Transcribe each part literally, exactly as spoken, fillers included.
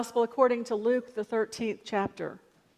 Gospel according to Luke, the thirteenth chapter.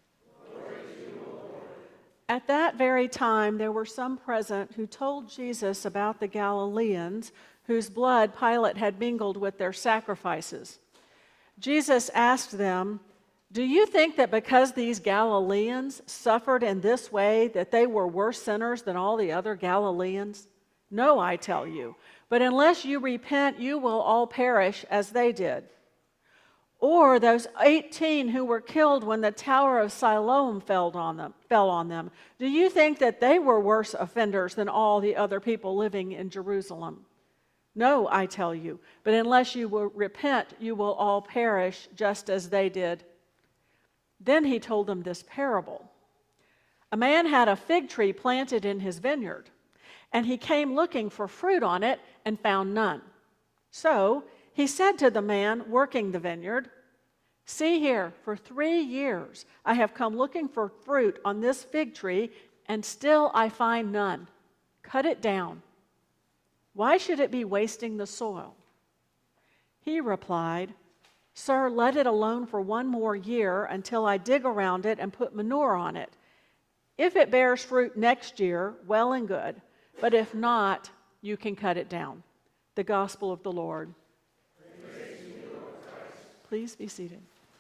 At that very time, there were some present who told Jesus about the Galileans whose blood Pilate had mingled with their sacrifices. Jesus asked them, "Do you think that because these Galileans suffered in this way that they were worse sinners than all the other Galileans? No, I tell you. But unless you repent, you will all perish as they did. Or those eighteen who were killed when the Tower of Siloam fell on them, fell on them. Do you think that they were worse offenders than all the other people living in Jerusalem? No, I tell you. But unless you will repent, you will all perish just as they did." Then he told them this parable. A man had a fig tree planted in his vineyard, and he came looking for fruit on it and found none. So he said to the man working the vineyard, "See here, for three years I have come looking for fruit on this fig tree, and still I find none. Cut it down. Why should it be wasting the soil?" He replied, "Sir, let it alone for one more year until I dig around it and put manure on it. If it bears fruit next year, well and good. But if not, you can cut it down." The Gospel of the Lord. Please be seated.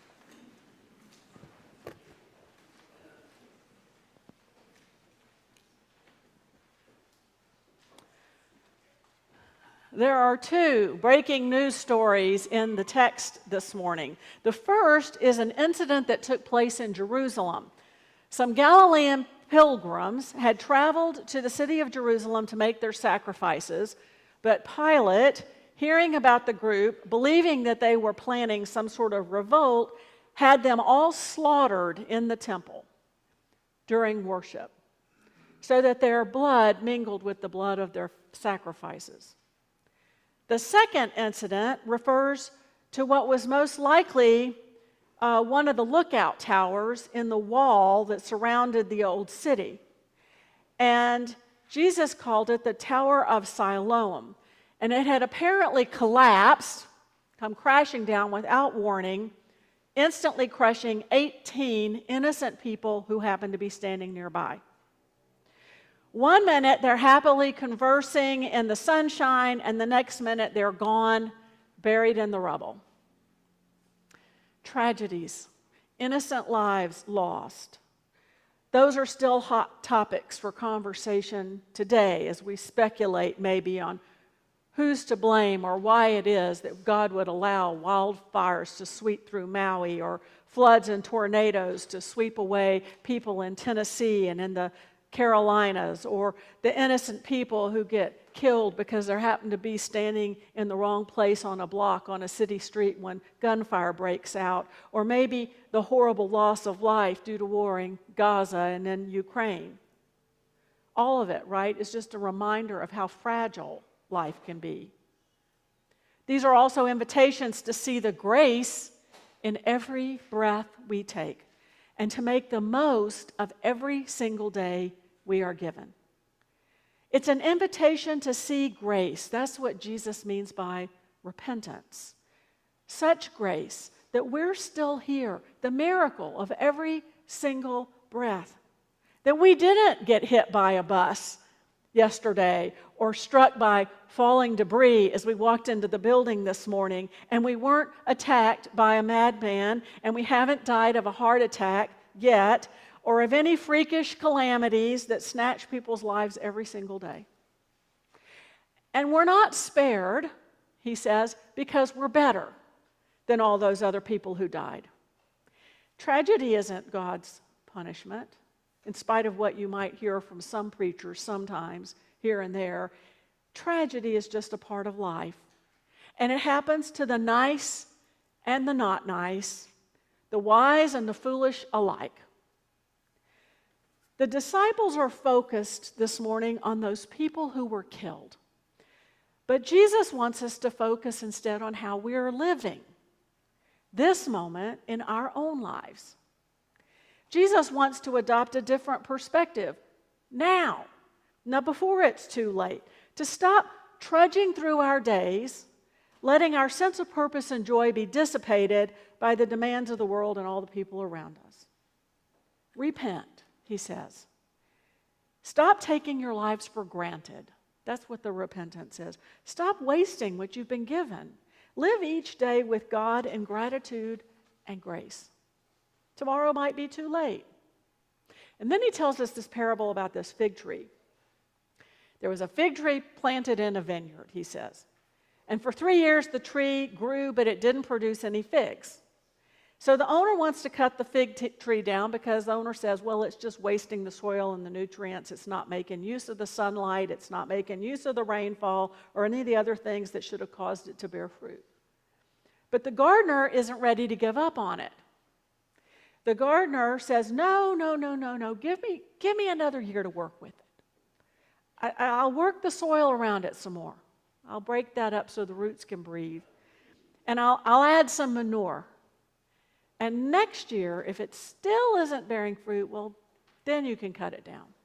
There are two breaking news stories in the text this morning. The first is an incident that took place in Jerusalem. Some Galilean pilgrims had traveled to the city of Jerusalem to make their sacrifices, but Pilate, hearing about the group, believing that they were planning some sort of revolt, had them all slaughtered in the temple during worship, so that their blood mingled with the blood of their sacrifices. The second incident refers to what was most likely uh, one of the lookout towers in the wall that surrounded the old city. And Jesus called it the Tower of Siloam. And it had apparently collapsed, come crashing down without warning, instantly crushing eighteen innocent people who happened to be standing nearby. One minute they're happily conversing in the sunshine, and the next minute they're gone, buried in the rubble. Tragedies, innocent lives lost. Those are still hot topics for conversation today as we speculate maybe on who's to blame or why it is that God would allow wildfires to sweep through Maui or floods and tornadoes to sweep away people in Tennessee and in the Carolinas, or the innocent people who get killed because they happen to be standing in the wrong place on a block on a city street when gunfire breaks out, or maybe the horrible loss of life due to war in Gaza and in Ukraine. All of it, right, is just a reminder of how fragile life can be. These are also invitations to see the grace in every breath we take and to make the most of every single day we are given. It's an invitation to see grace. That's what Jesus means by repentance. Such grace that we're still here, the miracle of every single breath. That we didn't get hit by a bus yesterday or struck by falling debris as we walked into the building this morning, and we weren't attacked by a madman, and we haven't died of a heart attack yet, or of any freakish calamities that snatch people's lives every single day. And we're not spared, he says, because we're better than all those other people who died. Tragedy isn't God's punishment, in spite of what you might hear from some preachers sometimes here and there. Tragedy is just a part of life. And it happens to the nice and the not nice, the wise and the foolish alike. The disciples are focused this morning on those people who were killed. But Jesus wants us to focus instead on how we are living this moment in our own lives. Jesus wants to adopt a different perspective now, not before it's too late, to stop trudging through our days, letting our sense of purpose and joy be dissipated by the demands of the world and all the people around us. Repent, he says. Stop taking your lives for granted. That's what the repentance is. Stop wasting what you've been given. Live each day with God in gratitude and grace. Tomorrow might be too late. And then he tells us this parable about this fig tree. There was a fig tree planted in a vineyard, he says. And for three years the tree grew, but it didn't produce any figs. So the owner wants to cut the fig t- tree down because the owner says, well, it's just wasting the soil and the nutrients. It's not making use of the sunlight. It's not making use of the rainfall or any of the other things that should have caused it to bear fruit. But the gardener isn't ready to give up on it. The gardener says, no, no, no, no, no. Give me, give me another year to work with it. I, I'll work the soil around it some more. I'll break that up so the roots can breathe. And I'll, I'll add some manure. And next year, if it still isn't bearing fruit, well, then you can cut it down.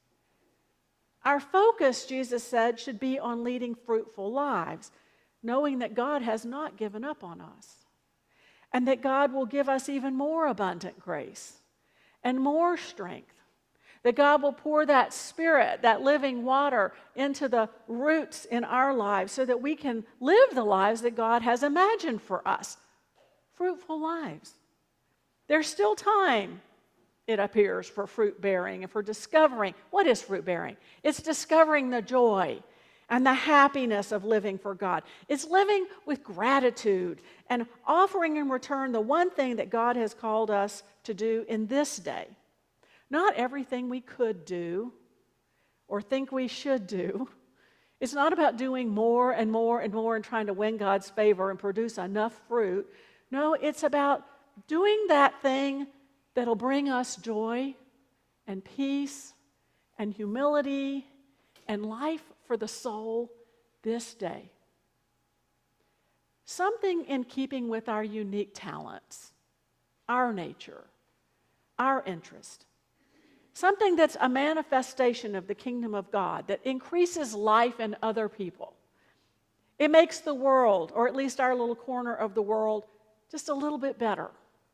Our focus, Jesus said, should be on leading fruitful lives, knowing that God has not given up on us, and that God will give us even more abundant grace and more strength, that God will pour that Spirit, that living water, into the roots in our lives so that we can live the lives that God has imagined for us, fruitful lives. There's still time, it appears, for fruit bearing and for discovering. What is fruit bearing? It's discovering the joy and the happiness of living for God. It's living with gratitude and offering in return the one thing that God has called us to do in this day. Not everything we could do or think we should do. It's not about doing more and more and more and trying to win God's favor and produce enough fruit. No, it's about doing that thing that'll bring us joy and peace and humility and life for the soul this day. Something in keeping with our unique talents, our nature, our interest. Something that's a manifestation of the kingdom of God that increases life in other people. It makes the world, or at least our little corner of the world, just a little bit better.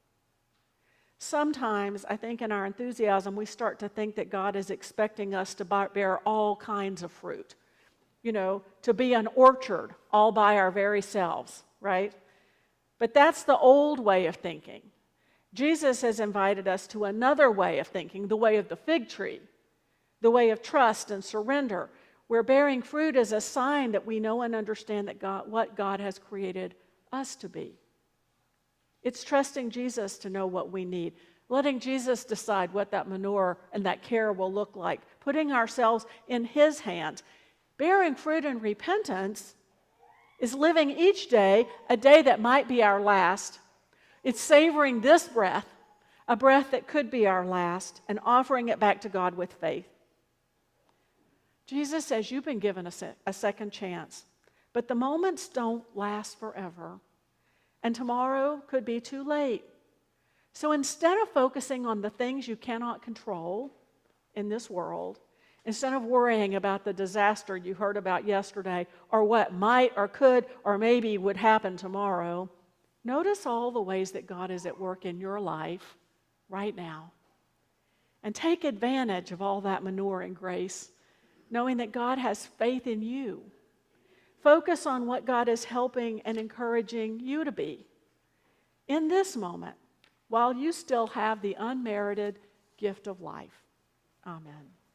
Sometimes, I think in our enthusiasm, we start to think that God is expecting us to bear all kinds of fruit. You know, to be an orchard all by our very selves, right? But that's the old way of thinking. Jesus has invited us to another way of thinking, the way of the fig tree, the way of trust and surrender, where bearing fruit is a sign that we know and understand that God, what God has created us to be. It's trusting Jesus to know what we need, letting Jesus decide what that manure and that care will look like, putting ourselves in His hands. Bearing fruit in repentance is living each day a day that might be our last. It's savoring this breath, a breath that could be our last, and offering it back to God with faith. Jesus says you've been given a, se- a second chance, but the moments don't last forever. And tomorrow could be too late. So instead of focusing on the things you cannot control in this world, instead of worrying about the disaster you heard about yesterday, or what might or could or maybe would happen tomorrow, notice all the ways that God is at work in your life right now. And take advantage of all that manure and grace, knowing that God has faith in you. Focus on what God is helping and encouraging you to be in this moment while you still have the unmerited gift of life. Amen.